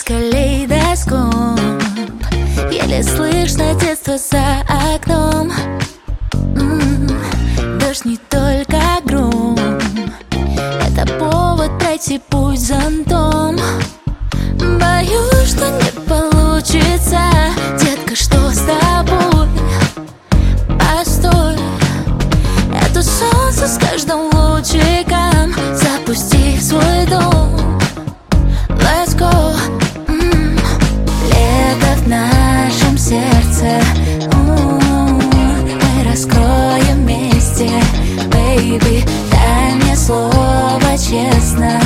калейдоскоп. Еле слышно детство за окном. Дождь не только гром, это повод пройти путь зонтом. Боюсь, что не получится. Детка, что с тобой? Постой, это солнце с каждым лучиком запусти в свой дом. Let's go. Лето в нашем сердце, мы раскроем вместе. Baby, дай мне слово честно,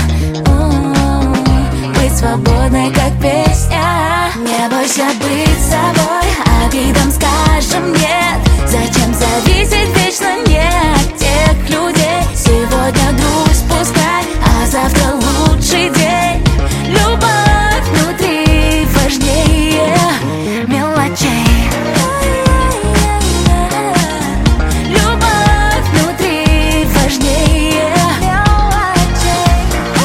быть свободной, как песня. Не бойся быть собой, обидам скажем нет. Зачем зависеть вечно не от тех людей? Сегодня грусть пускай, а завтра лучший день. Любовь внутри важнее мелочей. Любовь внутри важнее мелочей.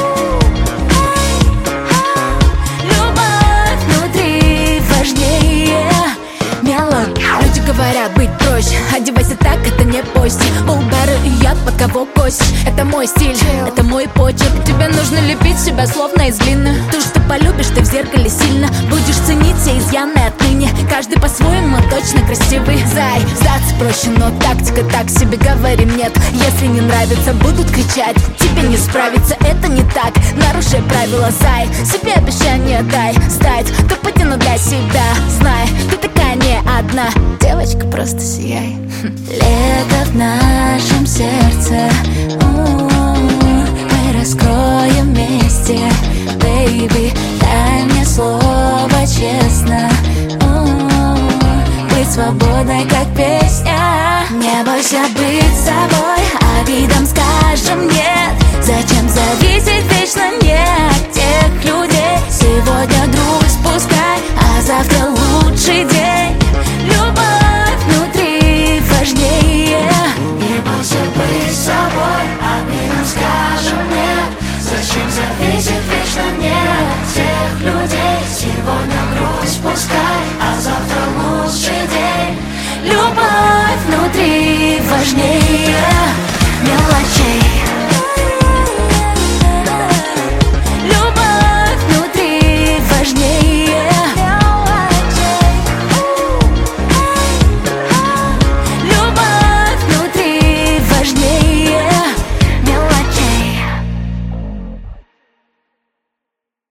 Любовь внутри важнее мелочей. Люди говорят быть проще, одевайся так, это не постель. Полдары и я, под кого косишь. Это мой стиль, это мой почерк. Тебе нужно лепить себя словно из глины. То, что полюбишь, ты в зеркале сильно будешь ценить все изъяны отныне. Каждый по-своему точно красивый. Зай, сдаться проще, но тактика так себе, говори нет. Если не нравится, будут кричать. Тебе не справиться, это не так. Нарушай правила, зай, себе обещание дай. Стать топ-1 для себя. Знай, ты такая не одна. Девочка, просто сияй. Лето в нашем сердце, мы раскроем вместе. Baby, дай мне слово честно, быть свободной, как песня. Не бойся быть собой, обидам скажем нет. Зачем зависеть вечно нет?